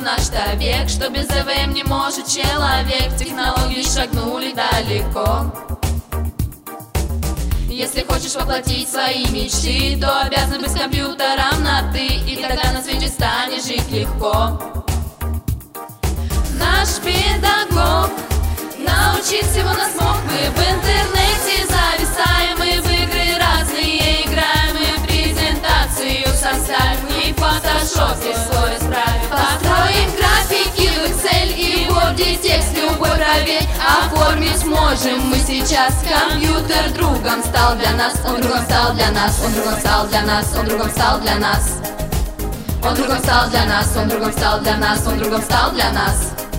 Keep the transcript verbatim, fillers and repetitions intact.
наш-то век, что без ЭВМ не может человек. Технологии шагнули далеко. Если хочешь воплотить свои мечты, то обязан быть с компьютером на «ты», и тогда на свете станет жить легко. Наш педагог научить всего нас мог. Мы в интернете зависаем, мы в игры разные играем, мы презентацию составим и в фотошопе свой исправим. Построим графики в Excel и Word, текст любой проверь. Оформить можем мы сейчас. Компьютер другом стал для нас, он другом стал для нас, он другом стал для нас, он другом стал для нас. Он другом стал для нас, он другом стал для нас, он другом стал для нас.